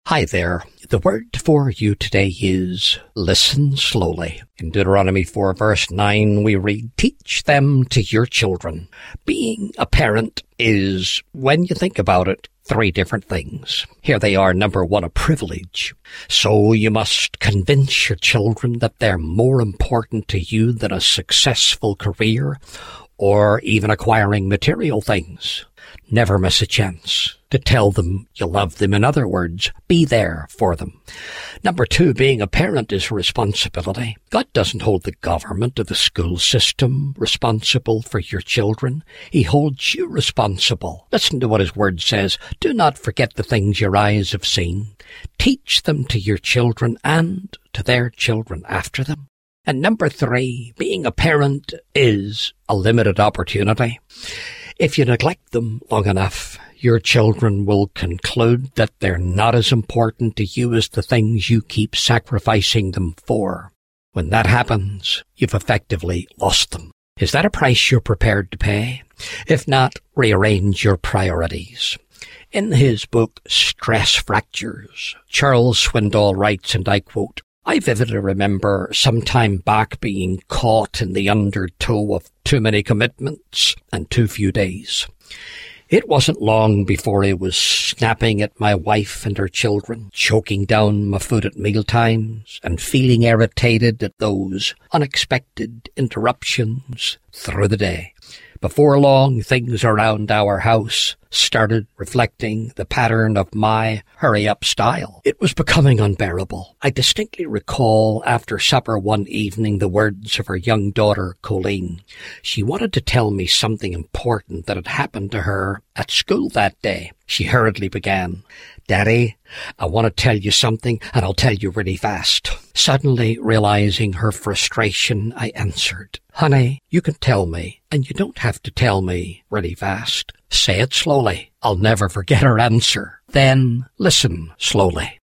Hi there. The word for you today is listen slowly. In Deuteronomy 4 verse 9 we read, teach them to your children. Being a parent is, when you think about it, three different things. Here they are. Number one, a privilege. So you must convince your children that they're more important to you than a successful career or even acquiring material things. Never miss a chance to tell them you love them. In other words, be there for them. Number two, being a parent is a responsibility. God doesn't hold the government or the school system responsible for your children. He holds you responsible. Listen to what His Word says. Do not forget the things your eyes have seen. Teach them to your children and to their children after them. And number three, being a parent is a limited opportunity. If you neglect them long enough, your children will conclude that they're not as important to you as the things you keep sacrificing them for. When that happens, you've effectively lost them. Is that a price you're prepared to pay? If not, rearrange your priorities. In his book, Stress Fractures, Charles Swindoll writes, and I quote, I vividly remember some time back being caught in the undertow of too many commitments and too few days. It wasn't long before I was snapping at my wife and her children, choking down my food at mealtimes, and feeling irritated at those unexpected interruptions through the day. Before long, things around our house started reflecting the pattern of my hurry-up style. It was becoming unbearable. I distinctly recall after supper one evening the words of her young daughter, Colleen. She wanted to tell me something important that had happened to her at school that day. She hurriedly began, Daddy, I want to tell you something, and I'll tell you really fast. Suddenly realizing her frustration, I answered, Honey, you can tell me, and you don't have to tell me really fast. Say it slowly. I'll never forget her answer. Then listen slowly.